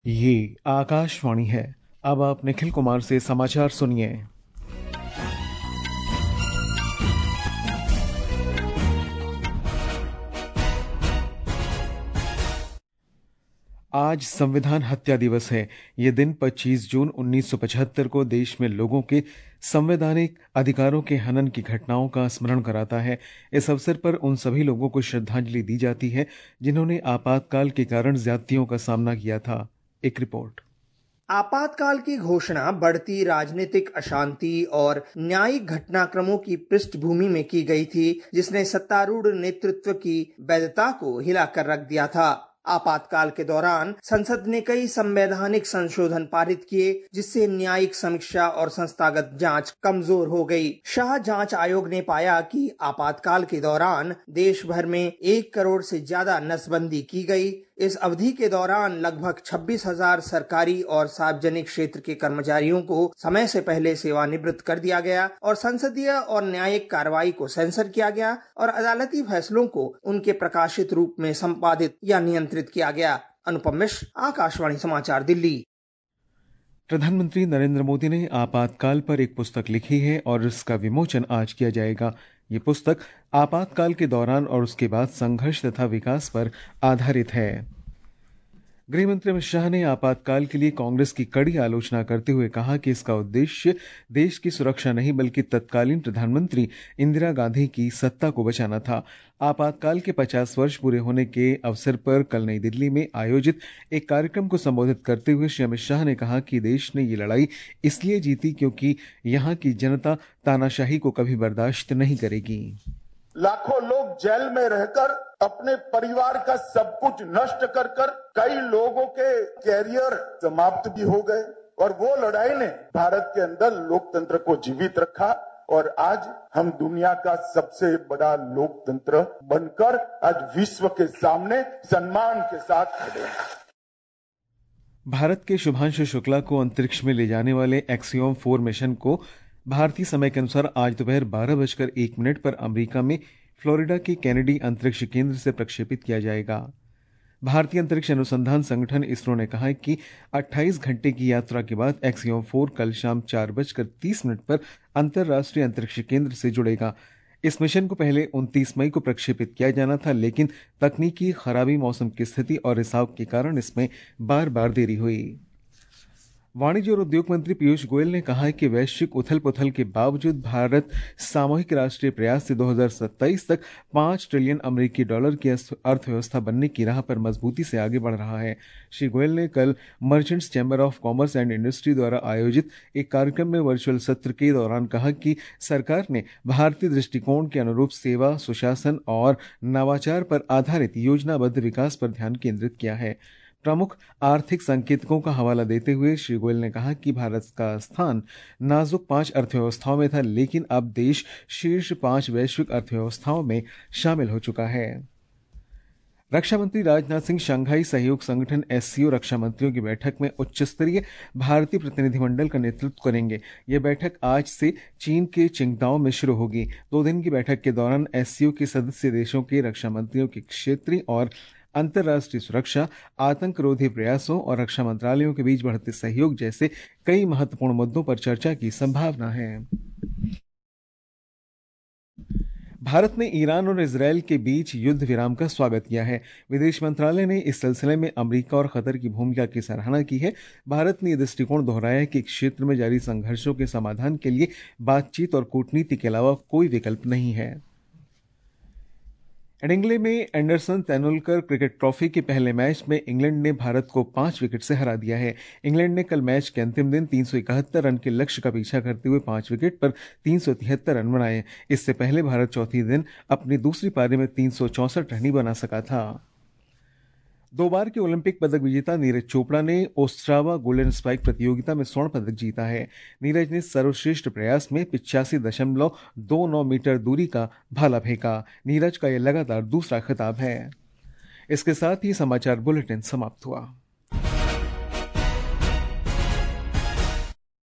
ये आकाशवाणी है। अब आप निखिल कुमार से समाचार सुनिए। आज संविधान हत्या दिवस है। ये दिन 25 जून 1975 को देश में लोगों के संवैधानिक अधिकारों के हनन की घटनाओं का स्मरण कराता है। इस अवसर पर उन सभी लोगों को श्रद्धांजलि दी जाती है जिन्होंने आपातकाल के कारण ज्यादतियों का सामना किया था। एक रिपोर्ट। आपातकाल की घोषणा बढ़ती राजनीतिक अशांति और न्यायिक घटनाक्रमों की पृष्ठभूमि में की गई थी, जिसने सत्तारूढ़ नेतृत्व की वैधता को हिलाकर रख दिया था। आपातकाल के दौरान संसद ने कई संवैधानिक संशोधन पारित किए, जिससे न्यायिक समीक्षा और संस्थागत जांच कमजोर हो गई। शाह जांच आयोग ने पाया कि आपातकाल के दौरान देश भर में 1 करोड़ से ज्यादा नसबंदी की गई। इस अवधि के दौरान लगभग 26,000 सरकारी और सार्वजनिक क्षेत्र के कर्मचारियों को समय से पहले सेवानिवृत्त कर दिया गया और संसदीय और न्यायिक कार्रवाई को सेंसर किया गया और अदालती फैसलों को उनके प्रकाशित रूप में संपादित या नियंत्रित किया गया। अनुपम मिश्र, आकाशवाणी समाचार, दिल्ली। प्रधानमंत्री नरेंद्र मोदी ने आपातकाल पर एक पुस्तक लिखी है और इसका विमोचन आज किया जाएगा। ये पुस्तक आपातकाल के दौरान और उसके बाद संघर्ष तथा विकास पर आधारित है। गृह मंत्री अमित शाह ने आपातकाल के लिए कांग्रेस की कड़ी आलोचना करते हुए कहा कि इसका उद्देश्य देश की सुरक्षा नहीं बल्कि तत्कालीन प्रधानमंत्री इंदिरा गांधी की सत्ता को बचाना था। आपातकाल के 50 वर्ष पूरे होने के अवसर पर कल नई दिल्ली में आयोजित एक कार्यक्रम को संबोधित करते हुए श्री अमित शाह ने कहा कि देश ने ये लड़ाई इसलिए जीती क्योंकि यहाँ की जनता तानाशाही को कभी बर्दाश्त नहीं करेगी। लाखों लोग जेल में रहकर अपने परिवार का सब कुछ नष्ट कर कई लोगों के कैरियर समाप्त भी हो गए और वो लड़ाई ने भारत के अंदर लोकतंत्र को जीवित रखा और आज हम दुनिया का सबसे बड़ा लोकतंत्र बनकर आज विश्व के सामने सम्मान के साथ खड़े हैं। भारत के शुभांशु शुक्ला को अंतरिक्ष में ले जाने वाले एक्सियोम 4 मिशन को भारतीय समय के अनुसार आज दोपहर 12:01 पर अमेरिका में फ्लोरिडा के केनेडी अंतरिक्ष केंद्र से प्रक्षेपित किया जाएगा। भारतीय अंतरिक्ष अनुसंधान संगठन इसरो ने कहा है कि 28 घंटे की यात्रा के बाद एक्सियोम 4 कल शाम 4:30 पर अंतर्राष्ट्रीय अंतरिक्ष केंद्र से जुड़ेगा। इस मिशन को पहले 29 मई को प्रक्षेपित किया जाना था, लेकिन तकनीकी खराबी, मौसम की स्थिति और रिसाव के कारण इसमें बार बार देरी हुई। वाणिज्य और उद्योग मंत्री पीयूष गोयल ने कहा है कि वैश्विक उथल पुथल के बावजूद भारत सामूहिक राष्ट्रीय प्रयास से 2027 तक $5 ट्रिलियन अमेरिकी डॉलर की अर्थव्यवस्था बनने की राह पर मजबूती से आगे बढ़ रहा है। श्री गोयल ने कल merchants chamber of commerce and industry द्वारा आयोजित एक कार्यक्रम में वर्चुअल सत्र के दौरान कहा कि सरकार ने भारतीय दृष्टिकोण के अनुरूप सेवा, सुशासन और नवाचार पर आधारित योजनाबद्ध विकास पर ध्यान केंद्रित किया है। प्रमुख आर्थिक संकेतकों का हवाला देते हुए श्री गोयल ने कहा कि भारत का स्थान नाजुक 5 अर्थव्यवस्थाओं में था, लेकिन अब देश शीर्ष 5 वैश्विक अर्थव्यवस्थाओं में शामिल हो चुका है। रक्षा मंत्री राजनाथ सिंह शंघाई सहयोग संगठन एससीओ रक्षा मंत्रियों की बैठक में उच्च स्तरीय भारतीय प्रतिनिधिमंडल का नेतृत्व करेंगे। यह बैठक आज से चीन के चिंगदाओ में शुरू होगी। 2 दिन की बैठक के दौरान एससीओ के सदस्य देशों के रक्षा मंत्रियों के क्षेत्रीय और अंतर्राष्ट्रीय सुरक्षा, आतंकरोधी प्रयासों और रक्षा मंत्रालयों के बीच बढ़ते सहयोग जैसे कई महत्वपूर्ण मुद्दों पर चर्चा की संभावना है। भारत ने ईरान और इजरायल के बीच युद्ध विराम का स्वागत किया है। विदेश मंत्रालय ने इस सिलसिले में अमेरिका और कतर की भूमिका की सराहना की है। भारत ने यह दृष्टिकोण दोहराया है कि क्षेत्र में जारी संघर्षों के समाधान के लिए बातचीत और कूटनीति के अलावा कोई विकल्प नहीं है। एडिंगले में एंडरसन तेंदुलकर क्रिकेट ट्रॉफी के पहले मैच में इंग्लैंड ने भारत को 5 विकेट से हरा दिया है। इंग्लैंड ने कल मैच के अंतिम दिन 371 रन के लक्ष्य का पीछा करते हुए 5 विकेट पर 373 रन बनाए। इससे पहले भारत चौथे दिन अपनी दूसरी पारी में 364 रन ही बना सका था। 2 बार के ओलंपिक पदक विजेता नीरज चोपड़ा ने ओस्ट्रावा गोल्डन स्पाइक प्रतियोगिता में स्वर्ण पदक जीता है। नीरज ने सर्वश्रेष्ठ प्रयास में 85.29 मीटर दूरी का भाला फेंका। नीरज का यह लगातार दूसरा खिताब है। इसके साथ ही समाचार बुलेटिन समाप्त हुआ।